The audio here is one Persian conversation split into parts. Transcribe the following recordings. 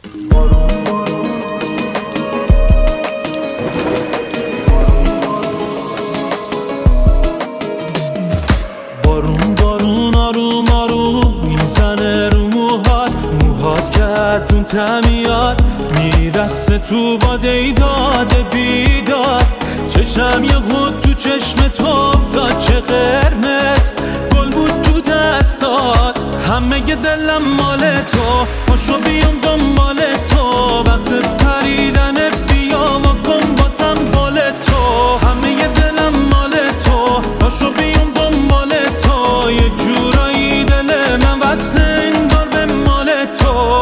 بارون بارون آروم آروم میزنه رو موهات که از اون تمیاد میرقصه تو باده ای داده بیداد. چشم یه خود تو چشم تو افتاد، چه قرمز گل بود تو دستات. همه ی دلم مال تو، پاشو بیام دنبال تو. وقت پریدن بیا و کن باسم بال تو. همه ی دلم مال تو، پاشو بیام دنبال تو. یه جورایی دل من وصله انگار به مال تو.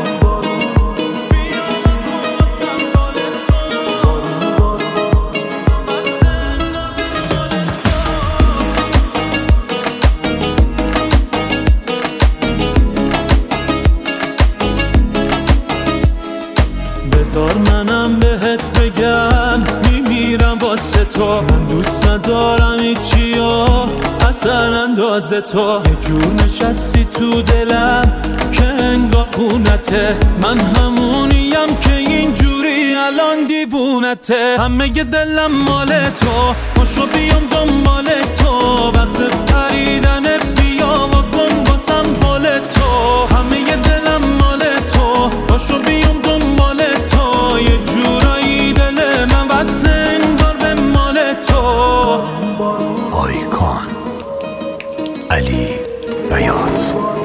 بذار منم بهت بگم میمیرم واسه تو. من دوست ندارم هیچیو اصلا اندازه تو. یه جور نشستی تو دلم که انگار خونته. من همونیم که اینجوری الان دیوونته. همه ی دلم مال تو، پاشو بیام دنبال تو. وقت پریدن بیا و کن باسم بال تو. همه ی دلم مال تو، پاشو بیام دنبال تو. یه جورایی دل من وصله انگار به مال تو. آیکان علی بیات.